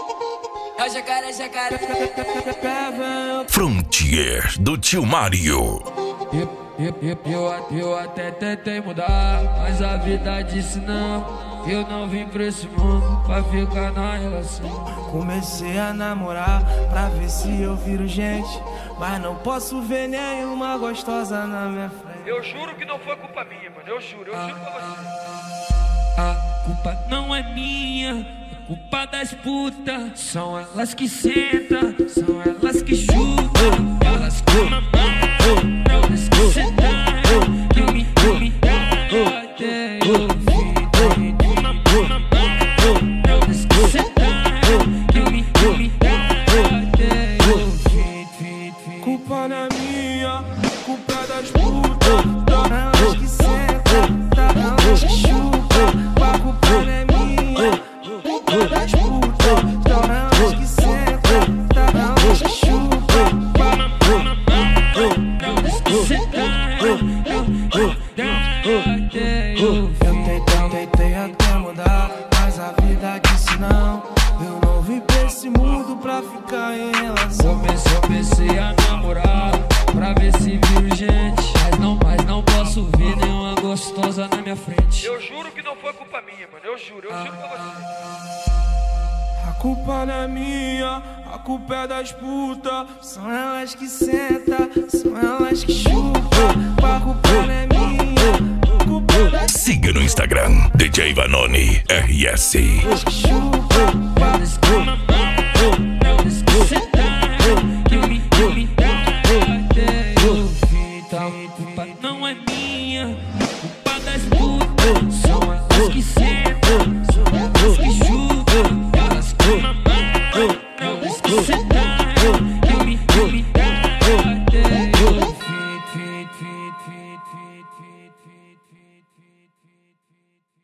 É o jacaré, jacaré. Frontier do tio Mário. Eu até tentei mudar, mas a vida disse não. Eu não vim pra esse mundo pra ficar na relação. Comecei a namorar pra ver se eu viro gente, mas não posso ver nenhuma gostosa na minha frente. Eu juro que não foi culpa minha, mano. Eu juro pra você. A culpa não é minha, é culpa das putas. São elas que sentam, são elas que chutam, elas que mamam, elas que sentam, que me dão até eu vi. Elas que sentam, que me dão até eu vi. Culpa não é minha, culpa é das putas. Elas que sentam, elas que chutam. A culpa não é minha, culpa é das putas. Elas que sentam, elas que chutam. Elas que Eu tentei até mudar, mas a vida disse não. Eu não vim pra esse mundo pra ficar em relação. Comecei a namorar pra ver se viro gente, mas não posso ver nenhuma gostosa na minha frente. Eu juro que não foi culpa minha, mano. Eu juro pra você. A culpa não é minha, a culpa é das putas. São elas que sentam, são elas que chutam. A culpa não é minha, a culpa é das Siga no Instagram, DJ Vanoni RS. que chutam. Elas que mamam, elas que sentam, que me dão até eu vi. A culpa não é minha, é culpa das putas. São elas que sentam, são elas que chutam, elas que mamam.